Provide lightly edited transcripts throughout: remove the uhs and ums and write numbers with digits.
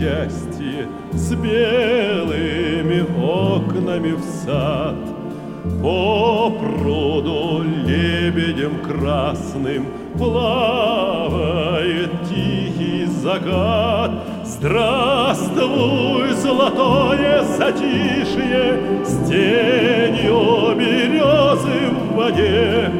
счастье с белыми окнами в сад. По пруду лебедем красным плавает тихий закат. Здравствуй, золотое затишье, с тенью березы в воде.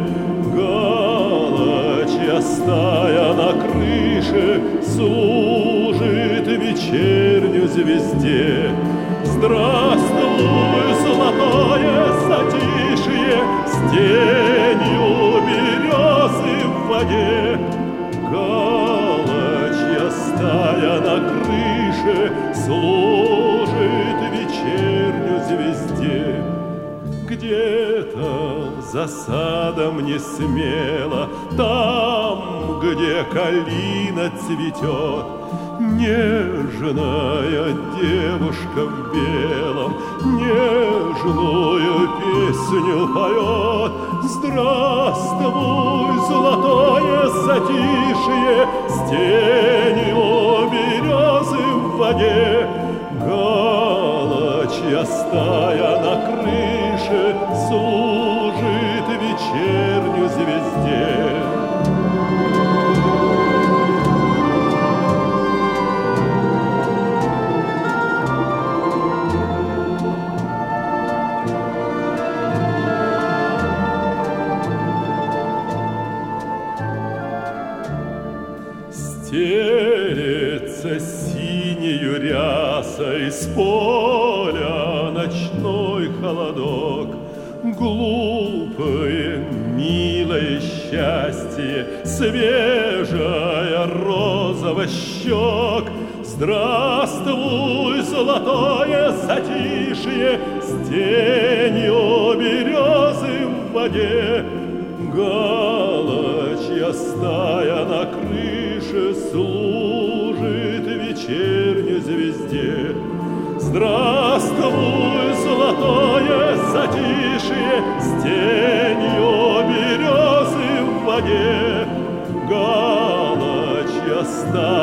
Галочья стая на крыше служит вечерню звезде. Здравствуй, золотое затишье, с тенью березы в воде. Галочья стая на крыше служит вечерню звезде. Где-то за садом не смело, там, где калина цветет, нежная девушка в белом нежную песню поет. Здравствуй, золотое затишье, с тенью березы в воде. Галочья стая на крыше служит вечерню звезде. Стелется синею рясой с поля ночной холодок. Глупое, милое счастье, свежая розово щек. Здравствуй, золотое затишье, с тенью березы в воде. Галочья стая на крыше служит вечерню звезде. Здравствуй, золотое затишье, с тенью березы в воде. Галочья стая